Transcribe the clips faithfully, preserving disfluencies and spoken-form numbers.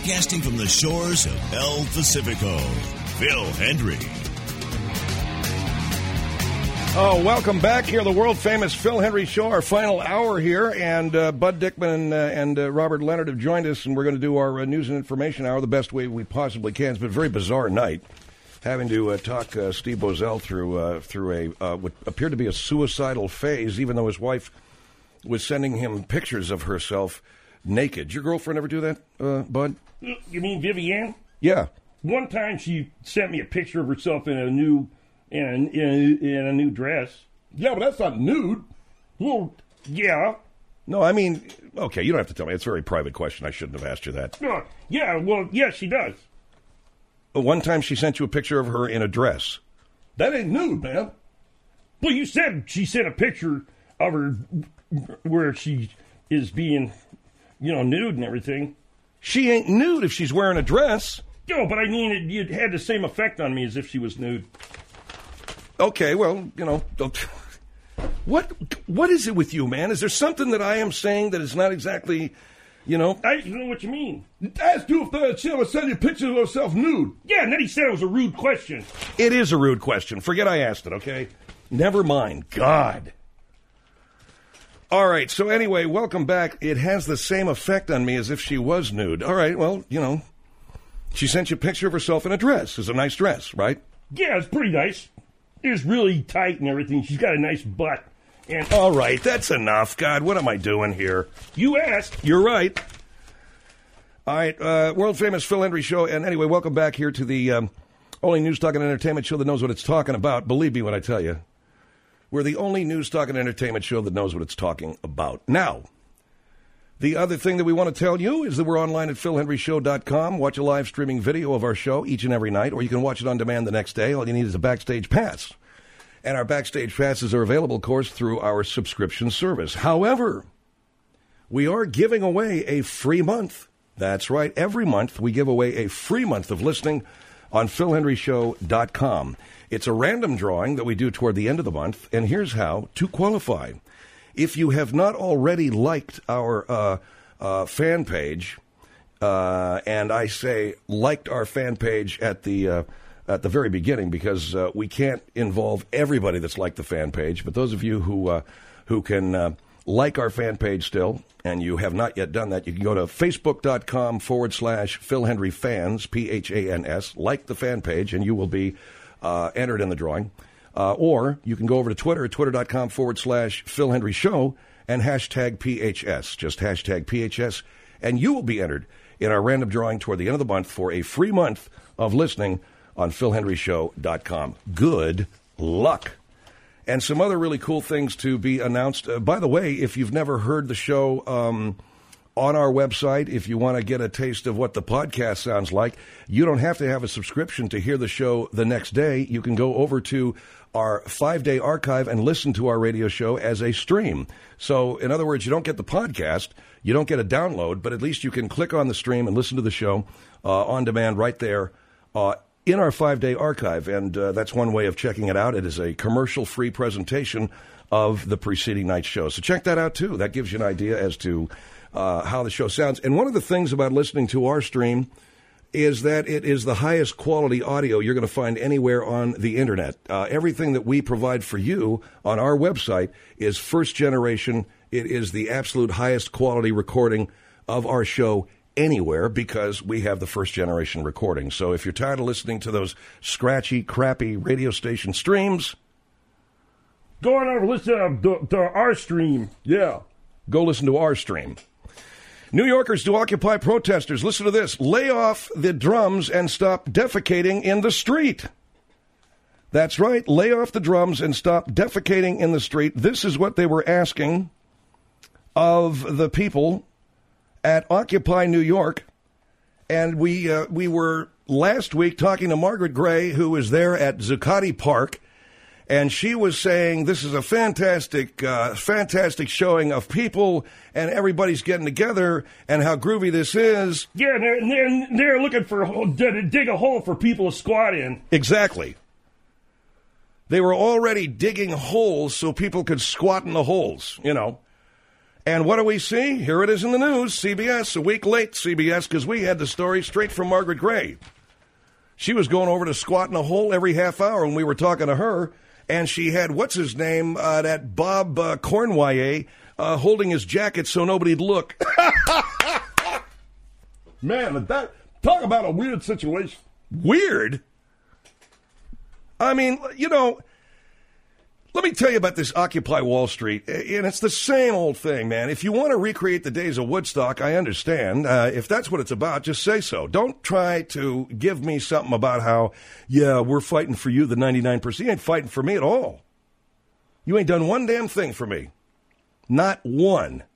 Broadcasting from the shores of El Pacifico, Phil Hendrie. Oh, welcome back here, the world-famous Phil Hendrie Show, our final hour here, and uh, Bud Dickman and, uh, and uh, Robert Leonard have joined us, and we're going to do our uh, news and information hour the best way we possibly can. It's been a very bizarre night, having to uh, talk uh, Steve Boesel through uh, through a uh, what appeared to be a suicidal phase, even though his wife was sending him pictures of herself naked. Did your girlfriend ever do that, uh, Bud? You mean Vivienne? Yeah. One time she sent me a picture of herself in a new in a, in a, in a new dress. Yeah, but that's not nude. Well, yeah. No, I mean, okay, you don't have to tell me. It's a very private question. I shouldn't have asked you that. No, yeah, well, yeah, she does. One time she sent you a picture of her in a dress. That ain't nude, man. Well, you said she sent a picture of her where she is being, you know, nude and everything. She ain't nude if she's wearing a dress. No, but I mean, it, it had the same effect on me as if she was nude. Okay, well, you know, don't... what what is it with you, man? Is there something that I am saying that is not exactly, you know? I don't know what you mean. Asked you if the she ever sent you pictures of herself nude. Yeah, and then he said it was a rude question. It is a rude question. Forget I asked it, okay? Never mind. God. All right, so anyway, welcome back. It has the same effect on me as if she was nude. All right, well, you know, she sent you a picture of herself in a dress. It's a nice dress, right? Yeah, it's pretty nice. It's really tight and everything. She's got a nice butt. And all right, that's enough. God, what am I doing here? You asked. You're right. All right, uh, world-famous Phil Hendrie Show. And anyway, welcome back here to the um, only news, talk, and entertainment show that knows what it's talking about. Believe me when I tell you. We're the only news, talk, and entertainment show that knows what it's talking about. Now, the other thing that we want to tell you is that we're online at phil hendrie show dot com. Watch a live streaming video of our show each and every night, or you can watch it on demand the next day. All you need is a Backstage Pass. And our Backstage Passes are available, of course, through our subscription service. However, we are giving away a free month. That's right. Every month, we give away a free month of listening on phil hendrie show dot com. It's a random drawing that we do toward the end of the month, and here's how to qualify. If you have not already liked our uh, uh, fan page, uh, and I say liked our fan page at the uh, at the very beginning because uh, we can't involve everybody that's liked the fan page, but those of you who uh, who can uh, like our fan page still, and you have not yet done that, you can go to facebook.com forward slash Phil Hendrie fans, P H A N S, like the fan page, and you will be uh, entered in the drawing. Uh, or you can go over to Twitter at twitter.com forward slash Phil Hendrie Show and hashtag P H S. Just hashtag P H S, and you will be entered in our random drawing toward the end of the month for a free month of listening on phil hendrie show dot com. Good luck. And some other really cool things to be announced. Uh, by the way, if you've never heard the show um, on our website, if you want to get a taste of what the podcast sounds like, you don't have to have a subscription to hear the show the next day. You can go over to our five-day archive and listen to our radio show as a stream. So, in other words, you don't get the podcast, you don't get a download, but at least you can click on the stream and listen to the show uh, on demand right there uh, in our five-day archive. And uh, that's one way of checking it out. It is a commercial-free presentation of the preceding night's show. So check that out, too. That gives you an idea as to uh, how the show sounds. And one of the things about listening to our stream is that it is the highest quality audio you're going to find anywhere on the Internet. Uh, everything that we provide for you on our website is first generation. It is the absolute highest quality recording of our show anywhere because we have the first generation recording. So if you're tired of listening to those scratchy, crappy radio station streams, go on over and listen to, to our stream. Yeah. Go listen to our stream. New Yorkers to Occupy protesters. Listen to this. Lay off the drums and stop defecating in the street. That's right. Lay off the drums and stop defecating in the street. This is what they were asking of the people at Occupy New York. And we uh, we were last week talking to Margaret Gray, who was there at Zuccotti Park. And she was saying this is a fantastic, uh, fantastic showing of people, and everybody's getting together, and how groovy this is. Yeah, they're, they're, they're looking for to dig a hole for people to squat in. Exactly. They were already digging holes so people could squat in the holes, you know. And what do we see? Here it is in the news, C B S, a week late, C B S, because we had the story straight from Margaret Gray. She was going over to squat in a hole every half hour when we were talking to her, and she had, what's his name, uh, that Bob uh, Cornwyer, uh, holding his jacket so nobody'd look. Man, that talk about a weird situation. Weird? I mean, you know, let me tell you about this Occupy Wall Street, and it's the same old thing, man. If you want to recreate the days of Woodstock, I understand. Uh, if that's what it's about, just say so. Don't try to give me something about how, yeah, we're fighting for you, the ninety-nine percent. You ain't fighting for me at all. You ain't done one damn thing for me. Not one.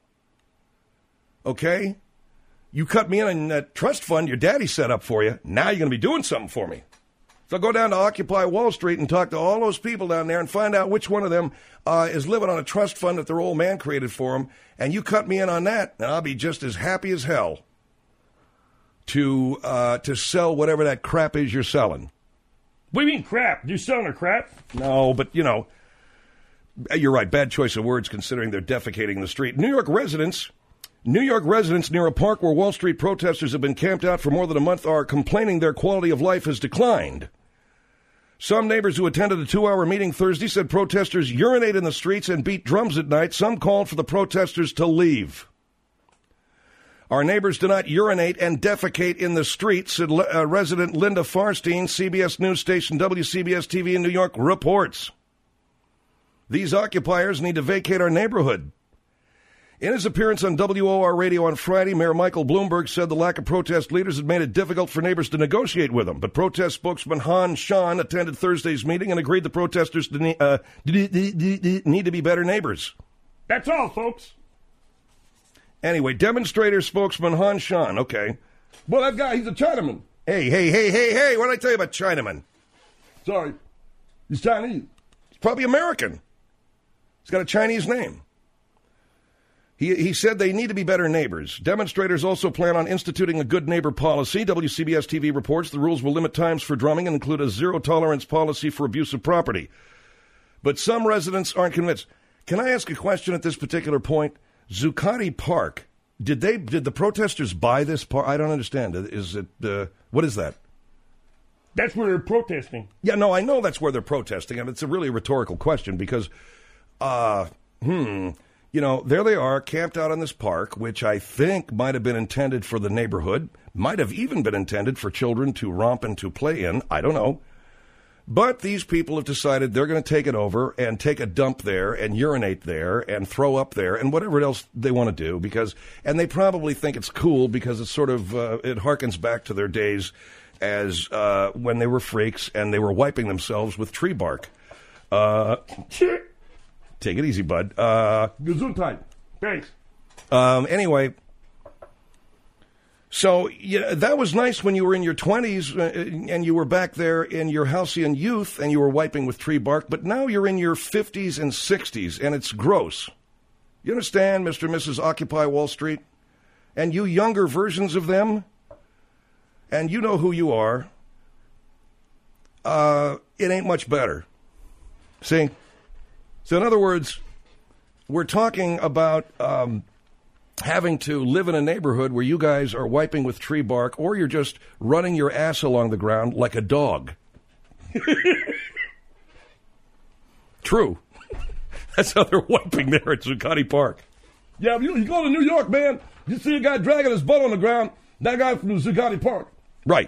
Okay? You cut me in on that trust fund your daddy set up for you. Now you're going to be doing something for me. So go down to Occupy Wall Street and talk to all those people down there and find out which one of them uh, is living on a trust fund that their old man created for them. And you cut me in on that, and I'll be just as happy as hell to uh, to sell whatever that crap is you're selling. What do you mean crap? You selling a crap? No, but, you know, you're right. Bad choice of words considering they're defecating the street. New York residents... New York residents near a park where Wall Street protesters have been camped out for more than a month are complaining their quality of life has declined. Some neighbors who attended a two-hour meeting Thursday said protesters urinate in the streets and beat drums at night. Some called for the protesters to leave. Our neighbors do not urinate and defecate in the streets, said uh, resident Linda Farstein, C B S News station W C B S T V in New York, reports. These occupiers need to vacate our neighborhood. In his appearance on W O R Radio on Friday, Mayor Michael Bloomberg said the lack of protest leaders had made it difficult for neighbors to negotiate with him. But protest spokesman Han Shan attended Thursday's meeting and agreed the protesters to ne- uh, need to be better neighbors. That's all, folks. Anyway, demonstrator spokesman Han Shan, okay. Well, that guy, he's a Chinaman. Hey, hey, hey, hey, hey, what did I tell you about Chinaman? Sorry. He's Chinese. He's probably American. He's got a Chinese name. He, he said they need to be better neighbors. Demonstrators also plan on instituting a good neighbor policy. W C B S T V reports the rules will limit times for drumming and include a zero-tolerance policy for abuse of property. But some residents aren't convinced. Can I ask a question at this particular point? Zuccotti Park, did they did the protesters buy this park? I don't understand. Is it uh, what is that? That's where they're protesting. Yeah, no, I know that's where they're protesting, and it's a really rhetorical question because, uh, hmm. You know, there they are, camped out on this park, which I think might have been intended for the neighborhood, might have even been intended for children to romp and to play in. I don't know. But these people have decided they're going to take it over and take a dump there and urinate there and throw up there and whatever else they want to do because, and they probably think it's cool because it's sort of, uh, it harkens back to their days as uh, when they were freaks and they were wiping themselves with tree bark. Uh... Take it easy, bud. Uh, Gesundheit. Thanks. Um, anyway, so yeah, that was nice when you were in your twenties uh, and you were back there in your halcyon youth and you were wiping with tree bark, but now you're in your fifties and sixties and it's gross. You understand, Mister and Missus Occupy Wall Street? And you younger versions of them? And you know who you are. Uh, it ain't much better. See? So in other words, we're talking about um, having to live in a neighborhood where you guys are wiping with tree bark or you're just running your ass along the ground like a dog. True. That's how they're wiping there at Zuccotti Park. Yeah, you, you go to New York, man, you see a guy dragging his butt on the ground, that guy from Zuccotti Park. Right.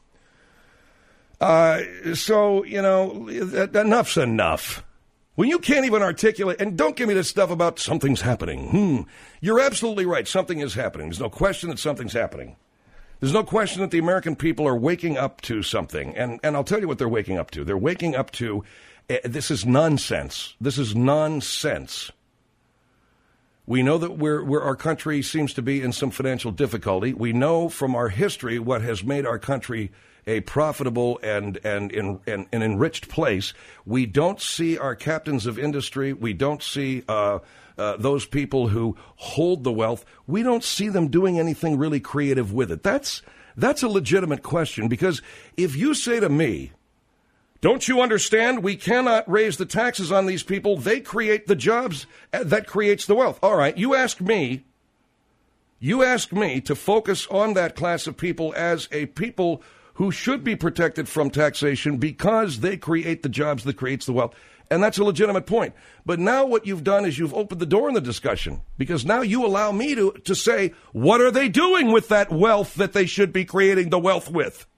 Uh, so, you know, enough's enough. When you can't even articulate, and don't give me this stuff about something's happening. Hmm. You're absolutely right. Something is happening. There's no question that something's happening. There's no question that the American people are waking up to something. And, and I'll tell you what they're waking up to. They're waking up to, uh, this is nonsense. This is nonsense. We know that we're, we're, our country seems to be in some financial difficulty. We know from our history what has made our country a profitable and, and, and, and, and enriched place. We don't see our captains of industry. We don't see uh, uh, those people who hold the wealth. We don't see them doing anything really creative with it. That's, that's a legitimate question because if you say to me, Don't you understand? We cannot raise the taxes on these people. They create the jobs. That creates the wealth. All right, you ask me, you ask me to focus on that class of people as a people who should be protected from taxation because they create the jobs that creates the wealth. And that's a legitimate point. But now what you've done is you've opened the door in the discussion, because now you allow me to, to say, what are they doing with that wealth that they should be creating the wealth with?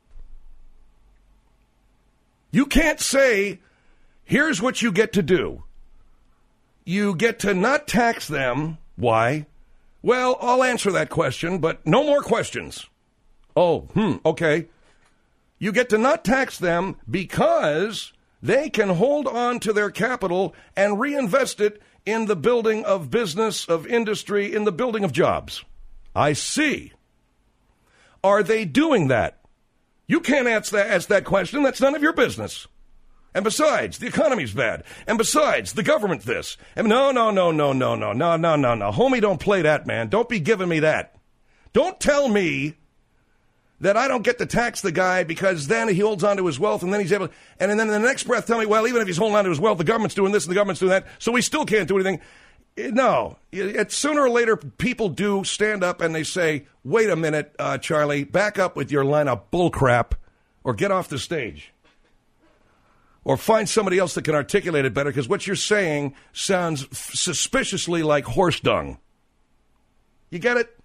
You can't say, here's what you get to do. You get to not tax them. Why? Well, I'll answer that question, but no more questions. Oh, hmm, okay. You get to not tax them because they can hold on to their capital and reinvest it in the building of business, of industry, in the building of jobs. I see. Are they doing that? You can't ask that, ask that question. That's none of your business. And besides, the economy's bad. And besides, the government this. And no, no, no, no, no, no, no, no, no, no. Homie, don't play that, man. Don't be giving me that. Don't tell me that I don't get to tax the guy because then he holds on to his wealth and then he's able to, and then in the next breath tell me, well, even if he's holding on to his wealth, the government's doing this and the government's doing that, so we still can't do anything. No. It, sooner or later, people do stand up and they say, wait a minute, uh, Charlie, back up with your line of bullcrap or get off the stage. Or find somebody else that can articulate it better, because what you're saying sounds f- suspiciously like horse dung. You get it?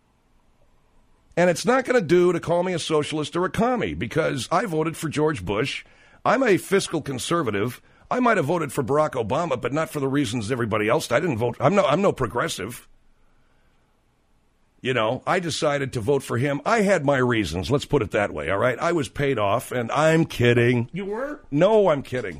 And it's not going to do to call me a socialist or a commie, because I voted for George Bush. I'm a fiscal conservative. I might have voted for Barack Obama, but not for the reasons everybody else. I didn't vote. I'm no, I'm no progressive. You know, I decided to vote for him. I had my reasons. Let's put it that way. All right. I was paid off, and I'm kidding. You were? No, I'm kidding.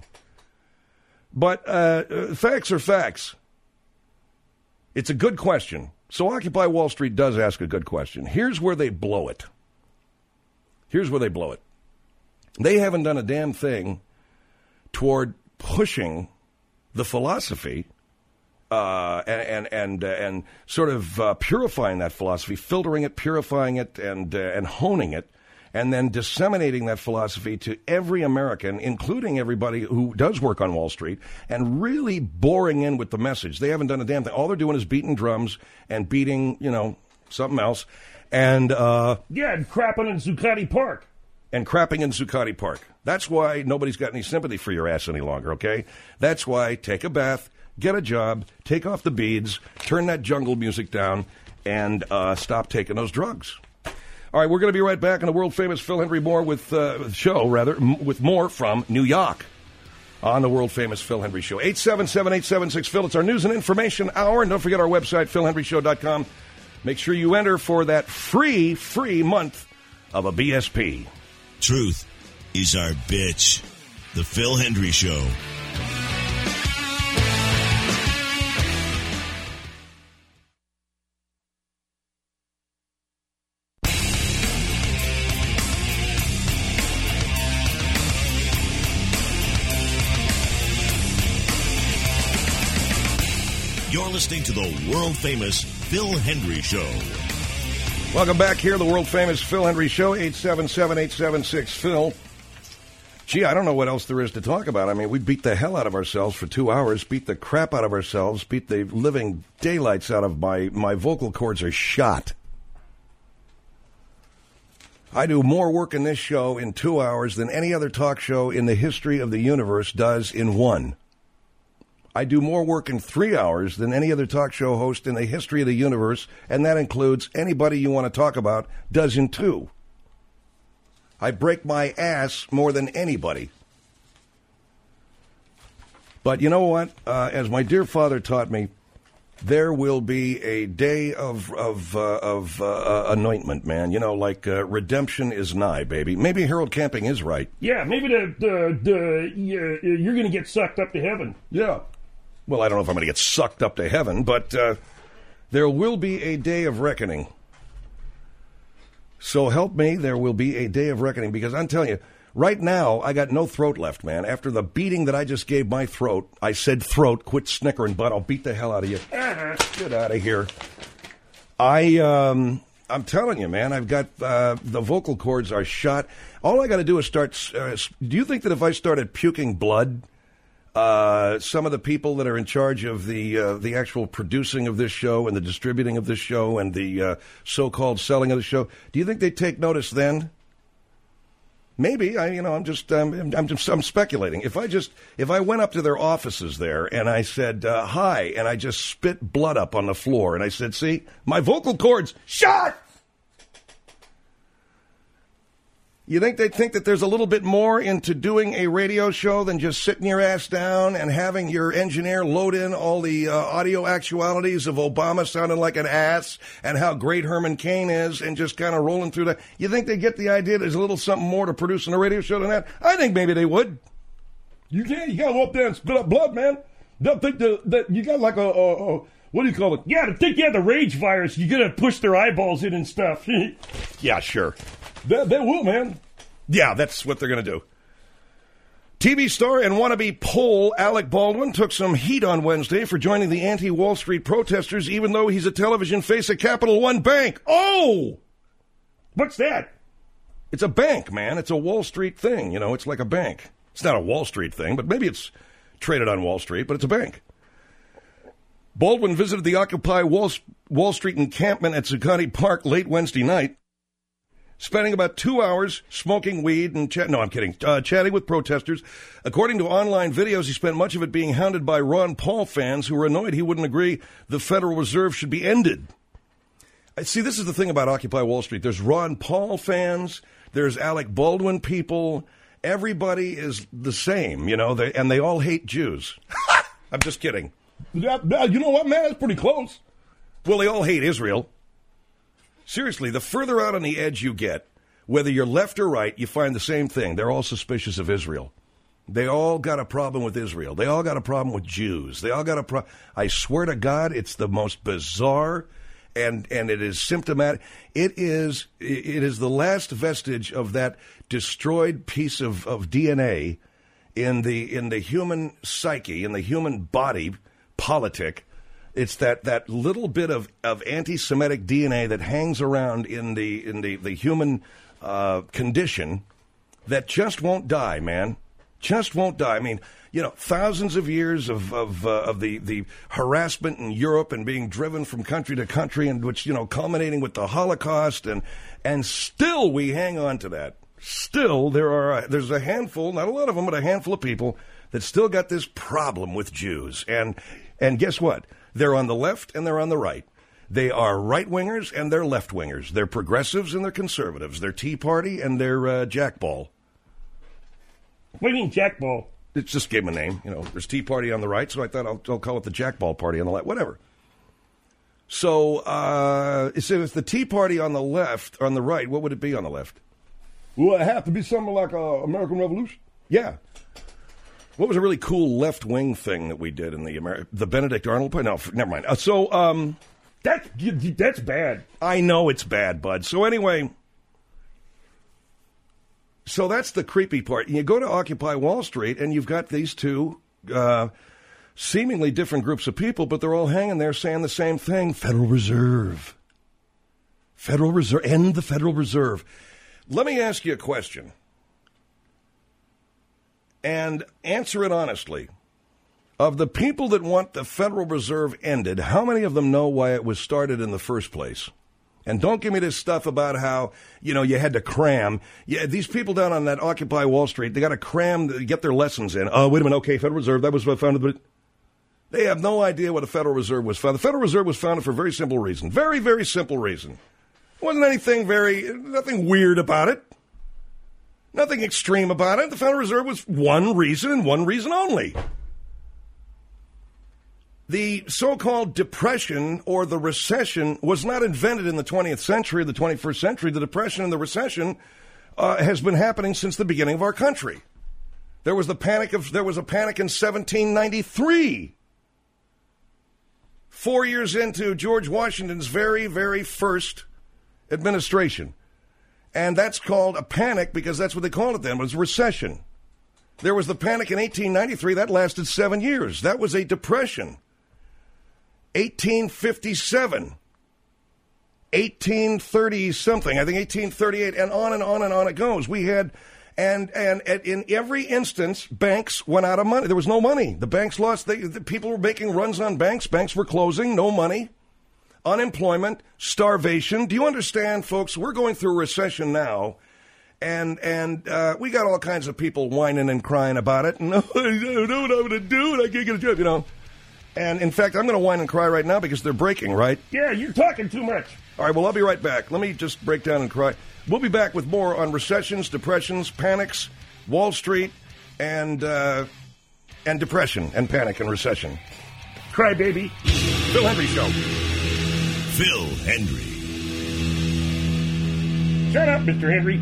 But uh, uh, facts are facts. It's a good question. So Occupy Wall Street does ask a good question. Here's where they blow it. Here's where they blow it. They haven't done a damn thing toward pushing the philosophy uh, and and and, uh, and sort of uh, purifying that philosophy, filtering it, purifying it, and uh, and honing it, and then disseminating that philosophy to every American, including everybody who does work on Wall Street, and really boring in with the message. They haven't done a damn thing. All they're doing is beating drums and beating, you know, something else, and uh, yeah, and crapping in Zuccotti Park. And crapping in Zuccotti Park. That's why nobody's got any sympathy for your ass any longer, okay? That's why take a bath, get a job, take off the beads, turn that jungle music down, and uh, stop taking those drugs. All right, we're going to be right back on the world-famous Phil Hendrie Moore with uh, show, rather, m- with more from New York on the world-famous Phil Hendrie Show. eight seven seven, eight seven six, Phil. It's our news and information hour. And don't forget our website, phil hendrie show dot com. Make sure you enter for that free, free month of a B S P. Truth is our bitch. The Phil Hendrie Show. You're listening to the world-famous Phil Hendrie Show. Welcome back here, the world-famous Phil Hendrie Show, eight seven seven, eight seven six, Phil. Gee, I don't know what else there is to talk about. I mean, we beat the hell out of ourselves for two hours, beat the crap out of ourselves, beat the living daylights out of my, my vocal cords are shot. I do more work in this show in two hours than any other talk show in the history of the universe does in one. I do more work in three hours than any other talk show host in the history of the universe, and that includes anybody you want to talk about does in two. I break my ass more than anybody. But you know what? Uh, as my dear father taught me, there will be a day of of uh, of uh, anointment, man. You know, like uh, redemption is nigh, baby. Maybe Harold Camping is right. Yeah, maybe the the, the uh, you're going to get sucked up to heaven. Yeah. Well, I don't know if I'm going to get sucked up to heaven, but uh, there will be a day of reckoning. So help me, there will be a day of reckoning, because I'm telling you, right now, I got no throat left, man. After the beating that I just gave my throat, I said throat, quit snickering, bud, I'll beat the hell out of you. Uh-huh. Get out of here. I, um, I'm telling you, man, I've got uh, the vocal cords are shot. All I got to do is start. Uh, do you think that if I started puking blood, uh, some of the people that are in charge of the uh, the actual producing of this show and the distributing of this show and the uh, so-called selling of the show, do you think they'd take notice then? Maybe. I, you know, I'm just, um, I'm just, I'm speculating. If I just, if I went up to their offices there and I said, uh, hi, and I just spit blood up on the floor and I said, see, my vocal cords shot! You think they'd think that there's a little bit more into doing a radio show than just sitting your ass down and having your engineer load in all the uh, audio actualities of Obama sounding like an ass and how great Herman Cain is and just kind of rolling through that? You think they get the idea there's a little something more to producing a radio show than that? I think maybe they would. You can't. You got to go up there and spit up blood, man. Don't think that, that you got like a, a, a, what do you call it? Yeah, to think you have the rage virus, you're going to push their eyeballs in and stuff. Yeah, sure. They, they will, man. Yeah, that's what they're going to do. T V star and wannabe Pole Alec Baldwin took some heat on Wednesday for joining the anti-Wall Street protesters, even though he's a television face at Capital One Bank. Oh! What's that? It's a bank, man. It's a Wall Street thing. You know, it's like a bank. It's not a Wall Street thing, but maybe it's traded on Wall Street, but it's a bank. Baldwin visited the Occupy Wall, Wall Street encampment at Zuccotti Park late Wednesday night, spending about two hours smoking weed and chat. No, I'm kidding. Uh, chatting with protesters. According to online videos, he spent much of it being hounded by Ron Paul fans who were annoyed he wouldn't agree the Federal Reserve should be ended. See, this is the thing about Occupy Wall Street. There's Ron Paul fans. There's Alec Baldwin people. Everybody is the same, you know, they, and they all hate Jews. I'm just kidding. Yeah, you know what, man? It's pretty close. Well, they all hate Israel. Seriously, the further out on the edge you get, whether you're left or right, you find the same thing. They're all suspicious of Israel. They all got a problem with Israel. They all got a problem with Jews. They all got a problem. I swear to God, it's the most bizarre, and and it is symptomatic. It is it is the last vestige of that destroyed piece of, of D N A in the in the human psyche, in the human body politic. It's that, that little bit of, of anti-Semitic D N A that hangs around in the in the, the human uh, condition that just won't die, man. Just won't die. I mean, you know, thousands of years of of, uh, of the, the harassment in Europe and being driven from country to country, and which, you know, culminating with the Holocaust, and and still we hang on to that. Still, there are a, there's a handful, not a lot of them, but a handful of people that still got this problem with Jews. And and guess what? They're on the left and they're on the right. They are right-wingers and they're left-wingers. They're progressives and they're conservatives. They're Tea Party and they're uh, Jackball. What do you mean Jackball? It just gave them a name. You know, there's Tea Party on the right, so I thought I'll, I'll call it the Jackball Party on the left. Whatever. So, uh, so if the Tea Party on the left, on the right, what would it be on the left? Well, it have to be something like uh, American Revolution. Yeah. What was a really cool left-wing thing that we did in the Amer- the Benedict Arnold part? No, never mind. Uh, so, um... That, that's bad. I know it's bad, bud. So anyway, so that's the creepy part. You go to Occupy Wall Street, and you've got these two uh, seemingly different groups of people, but they're all hanging there saying the same thing. Federal Reserve. Federal Reserve. End the Federal Reserve. Let me ask you a question. And answer it honestly. Of the people that want the Federal Reserve ended, how many of them know why it was started in the first place? And don't give me this stuff about how, you know, you had to cram. Yeah, these people down on that Occupy Wall Street, they got to cram to get their lessons in. Oh, wait a minute. Okay, Federal Reserve, that was what founded. But they have no idea what a Federal Reserve was founded. The Federal Reserve was founded for a very simple reason. Very, very simple reason. Wasn't anything very, nothing weird about it. Nothing extreme about it. The Federal Reserve was one reason and one reason only. The so-called depression or the recession was not invented in the twentieth century or the twenty-first century. The depression and the recession uh, has been happening since the beginning of our country. There was the panic of there was a panic in seventeen ninety-three. Four years into George Washington's very, very first administration. And that's called a panic because that's what they called it then, was a recession. There was the panic in eighteen ninety-three. That lasted seven years. That was a depression. eighteen fifty-seven. eighteen thirty something, I think eighteen thirty-eight, and on and on and on it goes. We had, and and, and in every instance, banks went out of money. There was no money. The banks lost. They, the people were making runs on banks. Banks were closing. No money. Unemployment. Starvation. Do you understand, folks? We're going through a recession now. And and uh, we got all kinds of people whining and crying about it. No, I don't know what I'm going to do, and I can't get a job, you know. And, in fact, I'm going to whine and cry right now because they're breaking, right? Yeah, you're talking too much. All right, well, I'll be right back. Let me just break down and cry. We'll be back with more on recessions, depressions, panics, Wall Street, and uh, and depression and panic and recession. Cry, baby. Phil Hendrie Show. Phil Hendrie. Shut up, Mister Henry.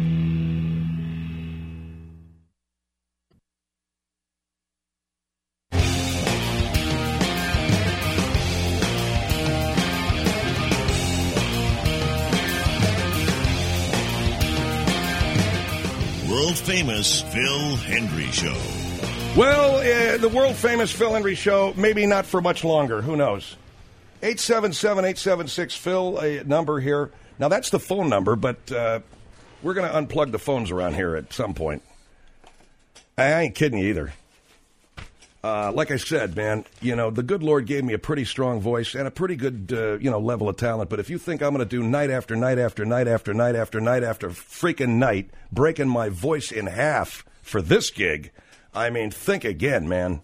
World-famous Phil Hendrie Show. Well, uh, the world-famous Phil Hendrie Show, maybe not for much longer. Who knows? eight seven seven, eight seven six, Phil, a number here. Now, that's the phone number, but uh, we're going to unplug the phones around here at some point. I ain't kidding you either. Uh, like I said, man, you know, the good Lord gave me a pretty strong voice and a pretty good, uh, you know, level of talent. But if you think I'm going to do night after night after night after night after night after freaking night, breaking my voice in half for this gig, I mean, think again, man.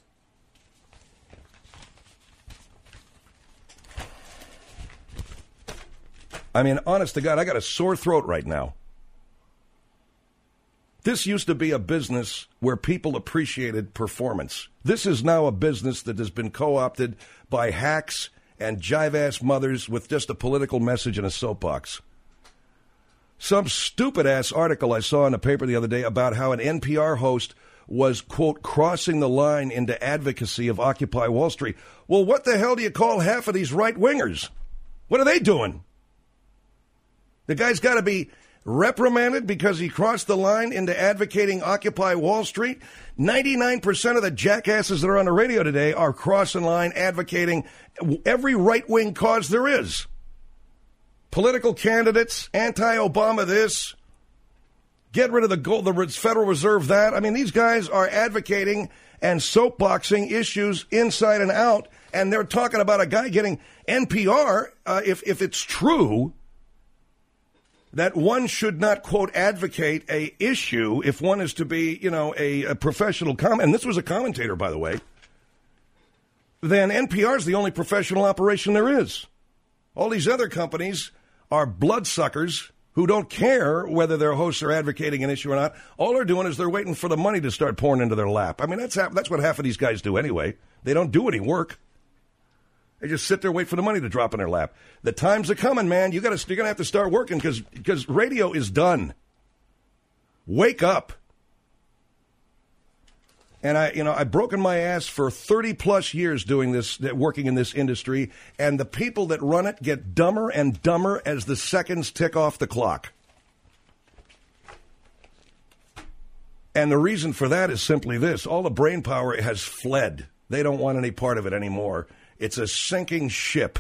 I mean, honest to God, I got a sore throat right now. This used to be a business where people appreciated performance. This is now a business that has been co-opted by hacks and jive-ass mothers with just a political message and a soapbox. Some stupid-ass article I saw in the paper the other day about how an N P R host was, quote, crossing the line into advocacy of Occupy Wall Street. Well, what the hell do you call half of these right-wingers? What are they doing? The guy's got to be reprimanded because he crossed the line into advocating Occupy Wall Street. ninety-nine percent of the jackasses that are on the radio today are crossing line advocating every right-wing cause there is. Political candidates, anti-Obama this, get rid of the gold, the Federal Reserve that. I mean, these guys are advocating and soapboxing issues inside and out, and they're talking about a guy getting N P R, uh, if if it's true that one should not, quote, advocate a issue if one is to be, you know, a, a professional comment. And this was a commentator, by the way. Then N P R is the only professional operation there is. All these other companies are bloodsuckers who don't care whether their hosts are advocating an issue or not. All they're doing is they're waiting for the money to start pouring into their lap. I mean, that's half, that's what half of these guys do anyway. They don't do any work. They just sit there, wait for the money to drop in their lap. The times are coming, man. You got to, you're going to have to start working because because radio is done. Wake up. And I, you know, I've broken my ass for thirty plus years doing this, working in this industry, and the people that run it get dumber and dumber as the seconds tick off the clock. And the reason for that is simply this: all the brain power has fled. They don't want any part of it anymore. It's a sinking ship.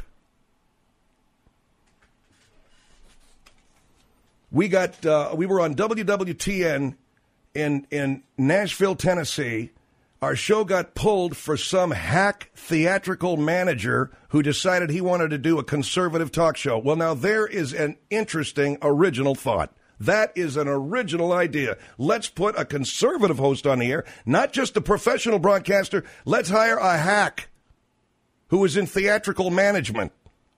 We got uh, we were on W W T N in in Nashville, Tennessee. Our show got pulled for some hack theatrical manager who decided he wanted to do a conservative talk show. Well, now there is an interesting original thought. That is an original idea. Let's put a conservative host on the air, not just a professional broadcaster. Let's hire a hack who is in theatrical management,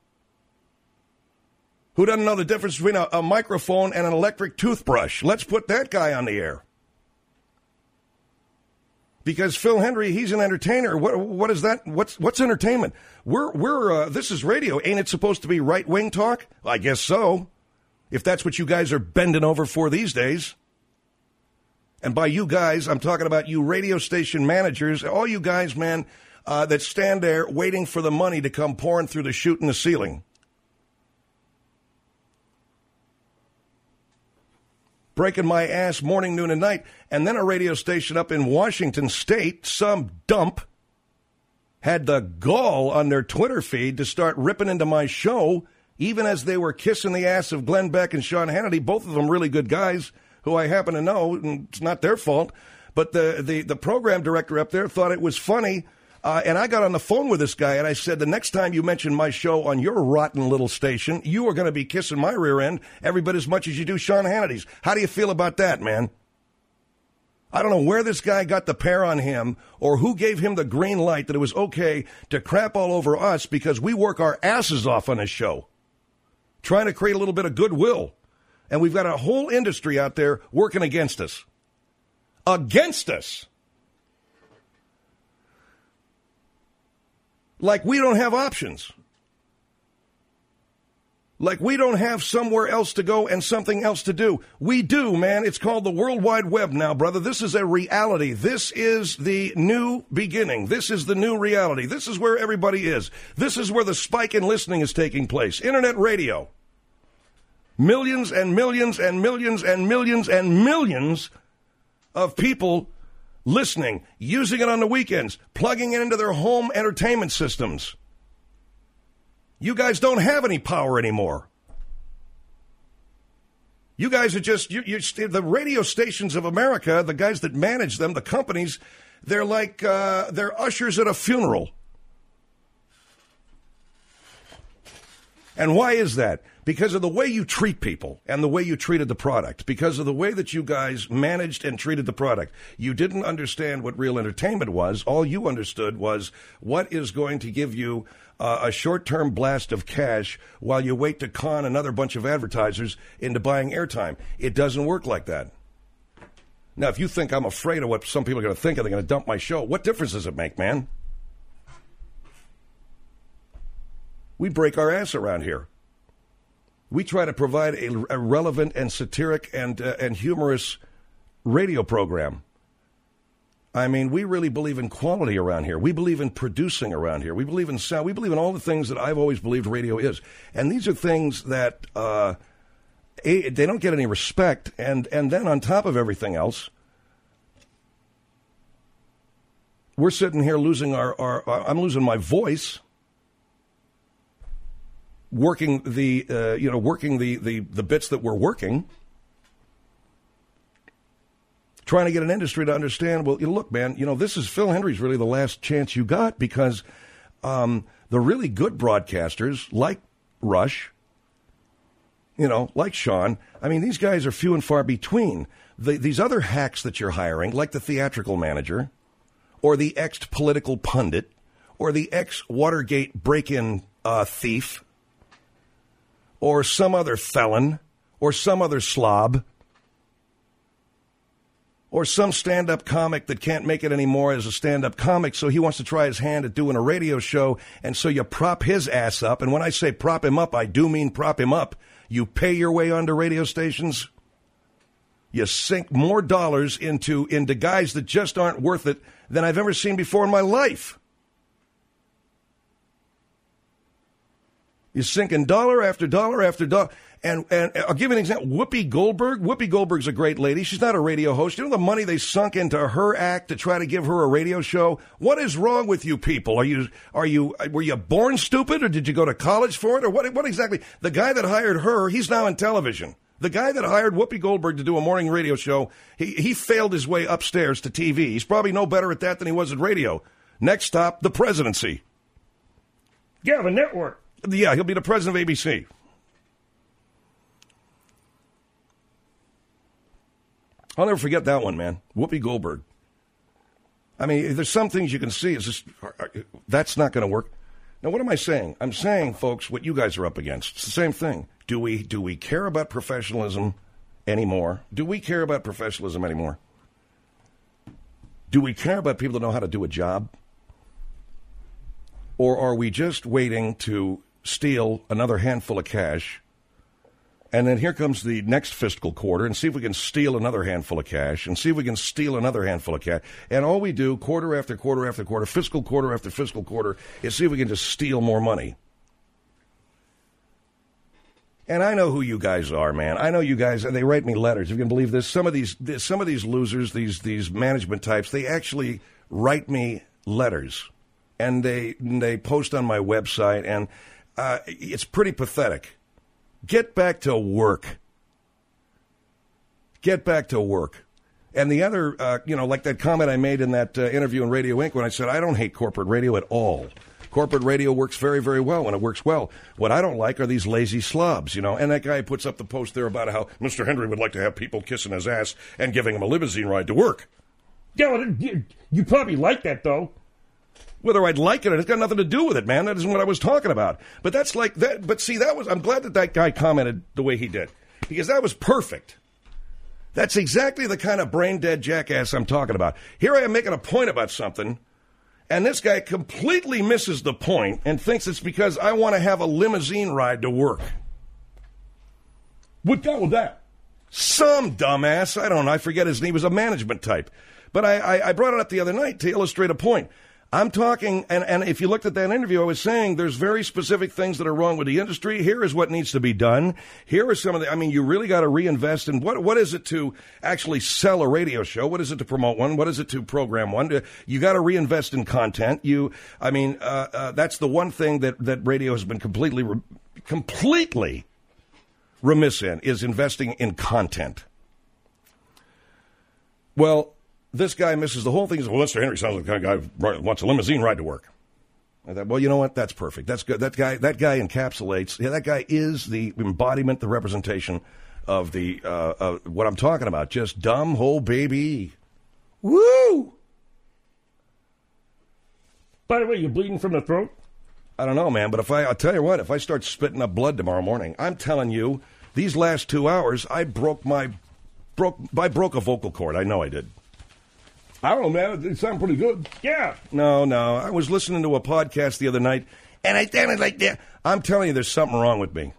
who doesn't know the difference between a, a microphone and an electric toothbrush. Let's put that guy on the air. Because Phil Hendrie, he's an entertainer. What, what is that? What's what's entertainment? We're we're uh, this is radio. Ain't it supposed to be right wing talk? I guess so. If that's what you guys are bending over for these days. And by you guys, I'm talking about you radio station managers, all you guys, man. Uh, that stand there waiting for the money to come pouring through the chute in the ceiling. Breaking my ass morning, noon, and night. And then a radio station up in Washington State, some dump, had the gall on their Twitter feed to start ripping into my show, even as they were kissing the ass of Glenn Beck and Sean Hannity, both of them really good guys who I happen to know, and it's not their fault, but the, the, the program director up there thought it was funny. Uh, and I got on the phone with this guy, and I said, the next time you mention my show on your rotten little station, you are going to be kissing my rear end every bit as much as you do Sean Hannity's. How do you feel about that, man? I don't know where this guy got the pair on him or who gave him the green light that it was okay to crap all over us because we work our asses off on this show, trying to create a little bit of goodwill. And we've got a whole industry out there working against us. Against us. Like we don't have options. Like we don't have somewhere else to go and something else to do. We do, man. It's called the World Wide Web now, brother. This is a reality. This is the new beginning. This is the new reality. This is where everybody is. This is where the spike in listening is taking place. Internet radio. Millions and millions and millions and millions and millions of people listening, using it on the weekends, plugging it into their home entertainment systems. You guys don't have any power anymore. You guys are just, you, you, the radio stations of America, the guys that manage them, the companies, they're like, uh, they're ushers at a funeral. And why is that? Because of the way you treat people and the way you treated the product. Because of the way that you guys managed and treated the product. You didn't understand what real entertainment was. All you understood was what is going to give you uh, a short-term blast of cash while you wait to con another bunch of advertisers into buying airtime. It doesn't work like that. Now, if you think I'm afraid of what some people are going to think and they're going to dump my show, what difference does it make, man? We break our ass around here. We try to provide a, a relevant and satiric and uh, and humorous radio program. I mean, we really believe in quality around here. We believe in producing around here. We believe in sound. We believe in all the things that I've always believed radio is. And these are things that uh, a, they don't get any respect. And, and then on top of everything else, we're sitting here losing our, our, our I'm losing my voice. Working the, uh, you know, working the, the, the bits that we're working, trying to get an industry to understand, well, you know, look, man, you know, this is Phil Hendry's really the last chance you got because um, the really good broadcasters like Rush, you know, like Sean, I mean, these guys are few and far between. The, these other hacks that you're hiring, like the theatrical manager or the ex-political pundit or the ex-Watergate break-in uh, thief, or some other felon, or some other slob, or some stand-up comic that can't make it anymore as a stand-up comic, so he wants to try his hand at doing a radio show, and so you prop his ass up. And when I say prop him up, I do mean prop him up. You pay your way onto radio stations. You sink more dollars into, into guys that just aren't worth it than I've ever seen before in my life. You're sinking dollar after dollar after dollar. And, and I'll give you an example. Whoopi Goldberg. Whoopi Goldberg's a great lady. She's not a radio host. You know the money they sunk into her act to try to give her a radio show? What is wrong with you people? Are you, are you, were you born stupid or did you go to college for it? Or what, what exactly? The guy that hired her, he's now in television. The guy that hired Whoopi Goldberg to do a morning radio show, he, he failed his way upstairs to T V. He's probably no better at that than he was at radio. Next stop, the presidency. Yeah, the network. Yeah, he'll be the president of A B C. I'll never forget that one, man. Whoopi Goldberg. I mean, there's some things you can see. It's just, that's not going to work. Now, what am I saying? I'm saying, folks, what you guys are up against. It's the same thing. Do we do we care about professionalism anymore? Do we care about professionalism anymore? Do we care about people that know how to do a job? Or are we just waiting to steal another handful of cash, and then here comes the next fiscal quarter, and see if we can steal another handful of cash, and see if we can steal another handful of cash. And all we do, quarter after quarter after quarter, fiscal quarter after fiscal quarter, is see if we can just steal more money. And I know who you guys are, man. I know you guys, and they write me letters. If you can believe this, some of these some of these losers, these these management types, they actually write me letters. And they they post on my website, and uh, it's pretty pathetic. Get back to work. Get back to work. And the other, uh, you know, like that comment I made in that uh, interview in Radio Inc when I said, I don't hate corporate radio at all. Corporate radio works very, very well when it works well. What I don't like are these lazy slobs, you know. And that guy puts up the post there about how Mister Hendry would like to have people kissing his ass and giving him a limousine ride to work. Yeah, well, you, you probably like that, though. Whether I'd like it, it's got nothing to do with it, man. That isn't what I was talking about. But that's like that. But see, that was, I'm glad that that guy commented the way he did, because that was perfect. That's exactly the kind of brain-dead jackass I'm talking about. Here I am making a point about something, and this guy completely misses the point and thinks it's because I want to have a limousine ride to work. What guy was that? Some dumbass. I don't know. I forget his name. He was a management type. But I, I, I brought it up the other night to illustrate a point. I'm talking, and, and if you looked at that interview, I was saying there's very specific things that are wrong with the industry. Here is what needs to be done. Here are some of the, I mean, you really got to reinvest in what, what is it to actually sell a radio show? What is it to promote one? What is it to program one? You got to reinvest in content. You, I mean, uh, uh, that's the one thing that, that radio has been completely, re- completely remiss in, is investing in content. Well, this guy misses the whole thing. He says, well, Mister Hendry sounds like the kind of guy who wants a limousine ride to work. I thought, well, you know what? That's perfect. That's good. That guy, that guy encapsulates. Yeah, that guy is the embodiment, the representation of the uh, uh, what I'm talking about. Just dumb whole baby. Woo! By the way, you bleeding from the throat? I don't know, man. But if I, I'll tell you what, if I start spitting up blood tomorrow morning, I'm telling you, these last two hours, I broke my broke. I broke a vocal cord. I know I did. I don't know, man. It sounded pretty good. Yeah. No, no. I was listening to a podcast the other night, and I sounded like that. I'm telling you, there's something wrong with me.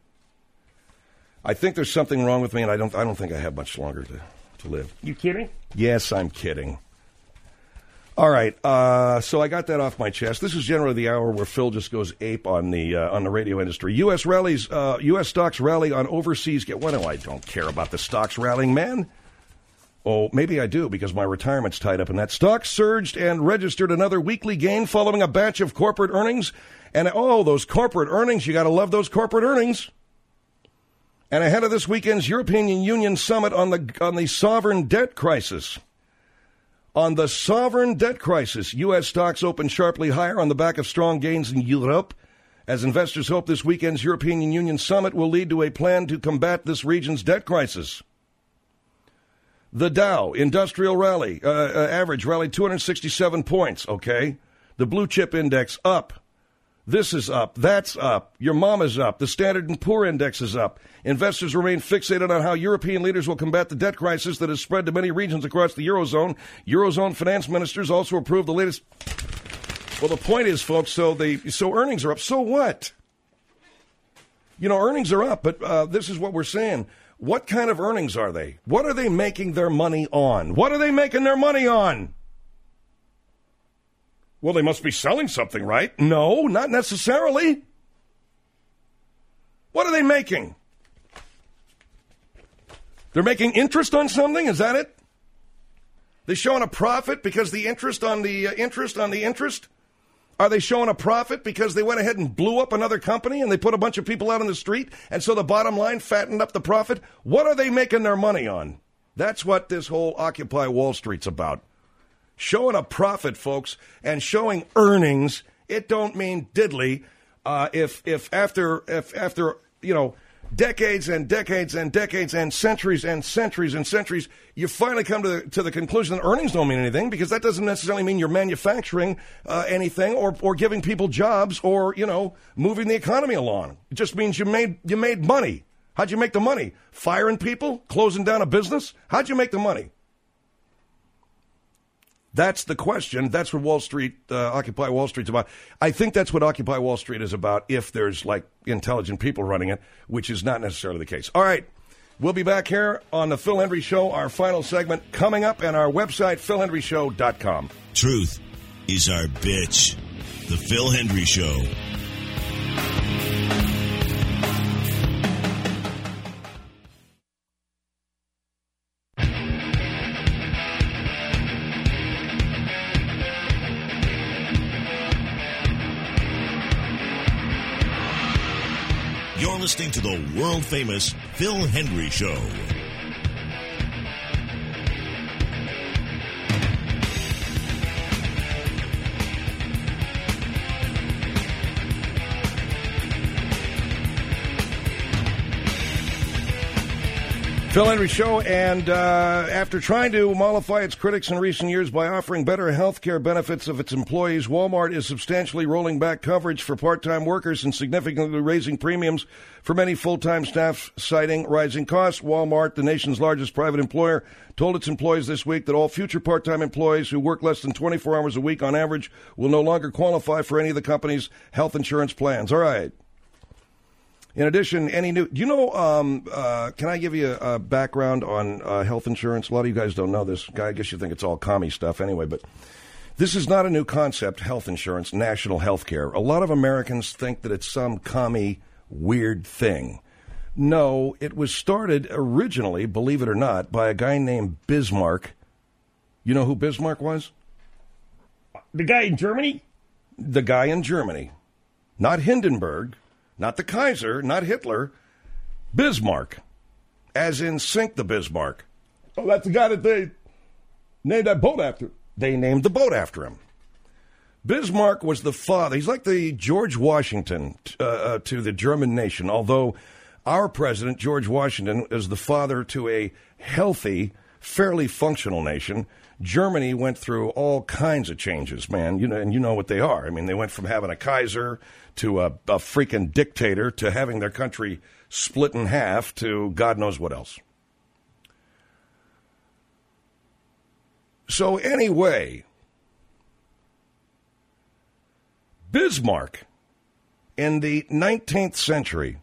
I think there's something wrong with me, and I don't I don't think I have much longer to, to live. You kidding? Yes, I'm kidding. All right. Uh, so I got that off my chest. This is generally the hour where Phil just goes ape on the uh, on the radio industry. U S rallies, uh, U S stocks rally on overseas. Get what? No, I don't care about the stocks rallying, man. Oh, maybe I do, because my retirement's tied up in that. Stocks surged and registered another weekly gain following a batch of corporate earnings. And, oh, those corporate earnings, you got to love those corporate earnings. And ahead of this weekend's European Union summit on the on the sovereign debt crisis. On the sovereign debt crisis, U S stocks opened sharply higher on the back of strong gains in Europe, as investors hope this weekend's European Union summit will lead to a plan to combat this region's debt crisis. The Dow Industrial Rally, uh, uh, average rallied two hundred sixty-seven points, okay? The Blue Chip Index up. This is up. That's up. Your mama's up. The Standard and Poor Index is up. Investors remain fixated on how European leaders will combat the debt crisis that has spread to many regions across the Eurozone. Eurozone finance ministers also approved the latest. Well, the point is, folks, so they so earnings are up. So what? You know, earnings are up, but uh, this is what we're saying. What kind of earnings are they? What are they making their money on? What are they making their money on? Well, they must be selling something, right? No, not necessarily. What are they making? They're making interest on something? Is that it? They're showing a profit because the interest on the uh, interest on the interest? Are they showing a profit because they went ahead and blew up another company and they put a bunch of people out on the street and so the bottom line fattened up the profit? What are they making their money on? That's what this whole Occupy Wall Street's about. Showing a profit, folks, and showing earnings. It don't mean diddly uh, if if after if after you know decades and decades and decades and centuries and centuries and centuries, you finally come to the, to the conclusion that earnings don't mean anything, because that doesn't necessarily mean you're manufacturing uh, anything or, or giving people jobs or, you know, moving the economy along. It just means you made you made money. How'd you make the money? Firing people? Closing down a business? How'd you make the money? That's the question. That's what Wall Street, uh, Occupy Wall Street's about. I think that's what Occupy Wall Street is about if there's, like, intelligent people running it, which is not necessarily the case. All right. We'll be back here on the Phil Hendry Show, our final segment coming up, and our website, phil hendry show dot com. Truth is our bitch. The Phil Hendry Show. You're listening to the world-famous Phil Hendrie Show. Phil Hendrie Show, and uh, after trying to mollify its critics in recent years by offering better health care benefits of its employees, Walmart is substantially rolling back coverage for part-time workers and significantly raising premiums for many full-time staff, citing rising costs. Walmart, the nation's largest private employer, told its employees this week that all future part-time employees who work less than twenty-four hours a week on average will no longer qualify for any of the company's health insurance plans. All right. In addition, any new, do you know, um, uh, can I give you a, a background on uh, health insurance? A lot of you guys don't know this. I guess you think it's all commie stuff anyway, but this is not a new concept, health insurance, national health care. A lot of Americans think that it's some commie weird thing. No, it was started originally, believe it or not, by a guy named Bismarck. You know who Bismarck was? The guy in Germany? The guy in Germany. Not Hindenburg. Not the Kaiser, not Hitler, Bismarck, as in Sink the Bismarck. Oh, that's the guy that they named that boat after. They named the boat after him. Bismarck was the father. He's like the George Washington uh, uh, to the German nation, although our president, George Washington, is the father to a healthy, fairly functional nation. Germany went through all kinds of changes, man, you know, and you know what they are. I mean, they went from having a Kaiser to a, a freaking dictator to having their country split in half to God knows what else. So anyway, Bismarck in the nineteenth century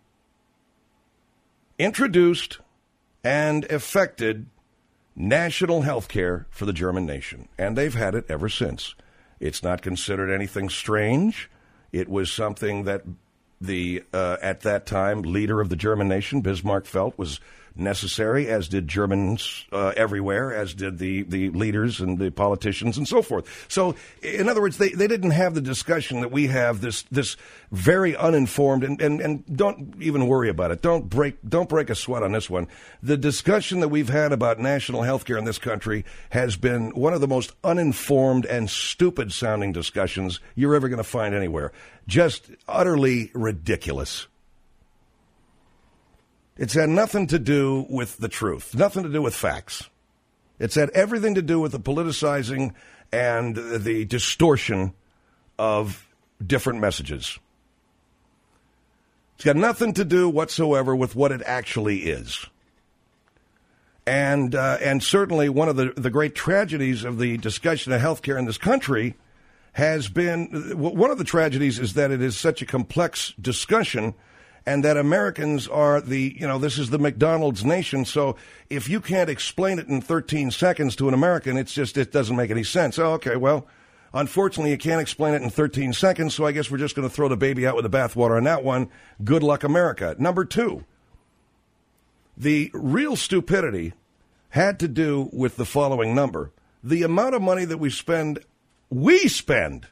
introduced and effected national health care for the German nation, and they've had it ever since. It's not considered anything strange. It was something that the, uh, at that time, leader of the German nation, Bismarck, felt was necessary, as did Germans uh, everywhere, as did the, the leaders and the politicians and so forth. So, in other words, they, they didn't have the discussion that we have, this this very uninformed, and, and, and don't even worry about it. Don't break don't break a sweat on this one. The discussion that we've had about national health care in this country has been one of the most uninformed and stupid-sounding discussions you're ever going to find anywhere. Just utterly ridiculous. It's had nothing to do with the truth, nothing to do with facts. It's had everything to do with the politicizing and the distortion of different messages. It's got nothing to do whatsoever with what it actually is. And uh, and certainly one of the, the great tragedies of the discussion of health care in this country has been, one of the tragedies is that it is such a complex discussion, and that Americans are the, you know, this is the McDonald's nation, so if you can't explain it in thirteen seconds to an American, it's just, it doesn't make any sense. Oh, okay, well, unfortunately, you can't explain it in thirteen seconds, so I guess we're just going to throw the baby out with the bathwater on that one. Good luck, America. Number two, the real stupidity had to do with the following number. The amount of money that we spend, we spend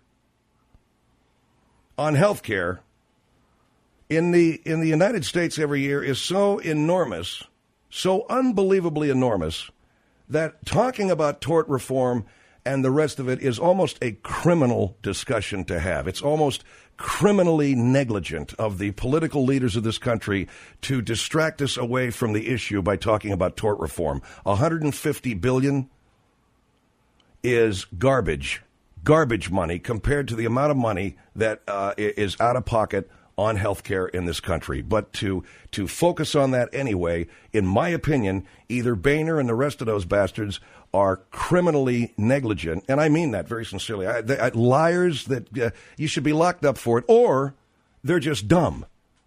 on health care in the in the United States every year is so enormous, so unbelievably enormous, that talking about tort reform and the rest of it is almost a criminal discussion to have. It's almost criminally negligent of the political leaders of this country to distract us away from the issue by talking about tort reform. one hundred fifty billion dollars is garbage, garbage money compared to the amount of money that uh, is out of pocket on health care in this country. But to to focus on that anyway, in my opinion, either Boehner and the rest of those bastards are criminally negligent, and I mean that very sincerely. I, they, I, liars that uh, you should be locked up for it, or they're just dumb.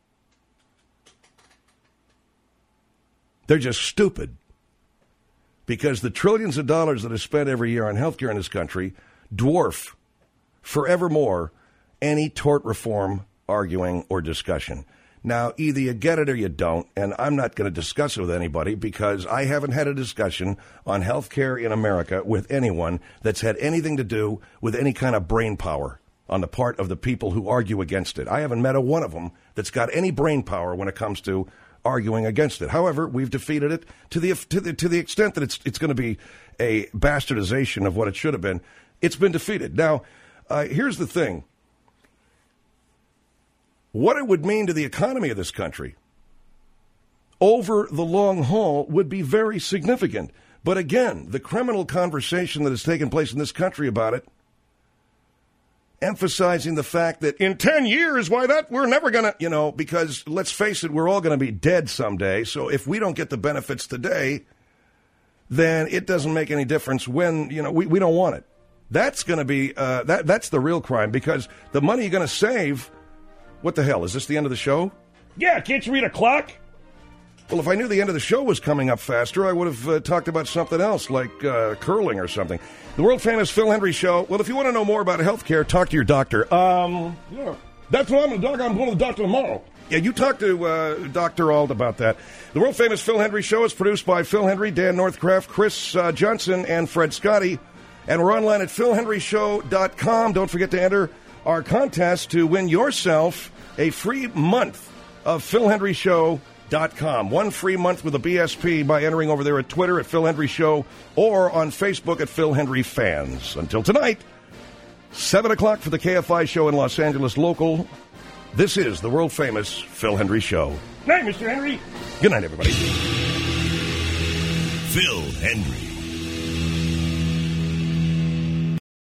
They're just stupid. Because the trillions of dollars that are spent every year on health care in this country dwarf forevermore any tort reform arguing or discussion. Now, either you get it or you don't, and I'm not going to discuss it with anybody because I haven't had a discussion on health care in America with anyone that's had anything to do with any kind of brain power. on the part of the people who argue against it. I haven't met a one of them that's got any brain power when it comes to arguing against it. However, we've defeated it to the to the, to the extent that it's it's going to be a bastardization of what it should have been. It's been defeated. Now, uh, here's the thing. What it would mean to the economy of this country over the long haul would be very significant. But again, the criminal conversation that has taken place in this country about it, emphasizing the fact that in ten years, why that, we're never going to, you know, because let's face it, we're all going to be dead someday. So if we don't get the benefits today, then it doesn't make any difference when, you know, we, we don't want it. That's going to be, uh, that that's the real crime, because the money you're going to save, what the hell, is this the end of the show? Yeah, can't you read a clock? Well, if I knew the end of the show was coming up faster, I would have uh, talked about something else, like uh, curling or something. The world-famous Phil Hendry Show. Well, if you want to know more about health care, talk to your doctor. Um, Yeah, that's what I'm going to doc. I'm going to the doctor tomorrow. yeah, you talk to uh, Doctor Ald about that. The world-famous Phil Hendry Show is produced by Phil Hendry, Dan Northcraft, Chris uh, Johnson, and Fred Scotty. And we're online at phil hendry show dot com. Don't forget to enter our contest to win yourself a free month of Phil Hendry Show. Dot com. One free month with a B S P by entering over there at Twitter at Phil Hendry Show or on Facebook at Phil Hendry Fans. Until tonight, seven o'clock for the K F I show in Los Angeles local. This is the world-famous Phil Hendry Show. Night, Mister Henry. Good night, everybody. Phil Hendry.